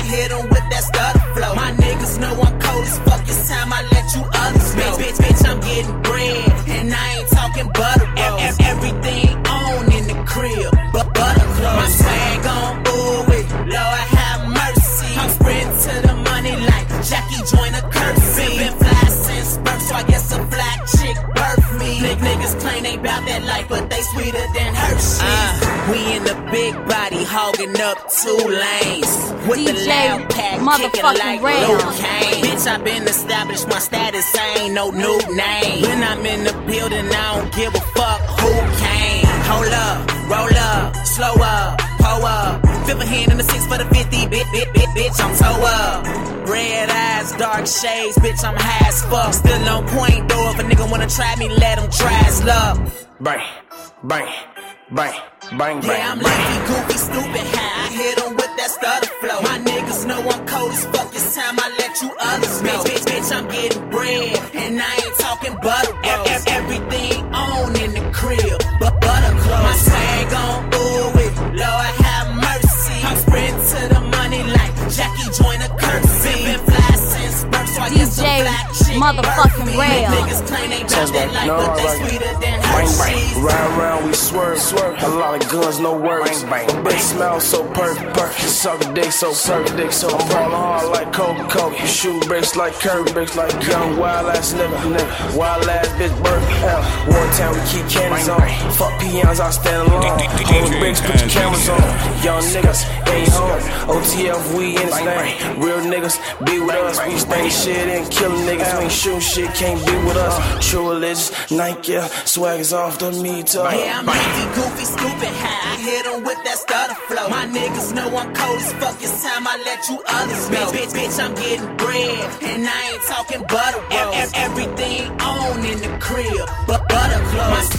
hit 'em with that stutter flow. My niggas know I'm cold as fuck, it's time I let you others know. Bitch, I'm getting bread, and I ain't talking butter rolls. Everything on in the crib, but butter clothes. My swag on, ooh, Lord have mercy. I'm sprinting to the money like Jackie Joyner Kersey. Been fly since birth, so I guess a black chick birthed me. Niggas claim they bout that life, but they sweeter than Hershey's. We in the big body, hogging up 2 lanes. With DJ the loud pack, kicking like Lil Kane. Bitch, I been established, my status ain't no new name. When I'm in the building, I don't give a fuck who came. Hold up, roll up, slow up, pull up. Fifth a hand in the 6 for the 50, bitch, I'm toe up. Red eyes, dark shades, bitch, I'm high as fuck. Still on point, though, if a nigga wanna try me, let him try his luck. Bang, bang, bang, bang, bang. Yeah, I'm lazy, goofy, stupid, high. I hit 'em with that stutter flow. My niggas know I'm cold as fuck, it's time I let you others know. Bitch, I'm getting bread, and I ain't talking butter rolls. Everything on in the crib, but butter clothes. My swag on, ooh, Lord have mercy. I'm sprinting to the money like Jackie Joyner Kersey. Been fly since birth, so I guess a black chick motherfucking Rail. Niggas claim they bout that life, but they sweeter than Hershey's. Ride around, we swerve. A lot of guns, no words. Bitch smell so perfect. She suck a dick so perfect. I'm ballin' hard like Coke. You shoot bricks like Curry, bricks like young wild ass nigga. Wild ass bitch bird. Wartown, we keep cannons on. Fuck peons, I stand alone. Hold bricks, put your cameras on. Young niggas ain't home. OTF, we in this thing. Real niggas be with us. We stain shit and killin' niggas. We ain't shoot shit, can't be with us. True religious, Nike, swag is off the meter. Yeah, I'm lazy, goofy, stupid, high. I hit 'em with that stutter flow. My niggas know I'm cold as fuck, it's time I let you others know. Bitch, I'm getting bread, and I ain't talking butter rolls. Everything on in the crib, but butter clothes.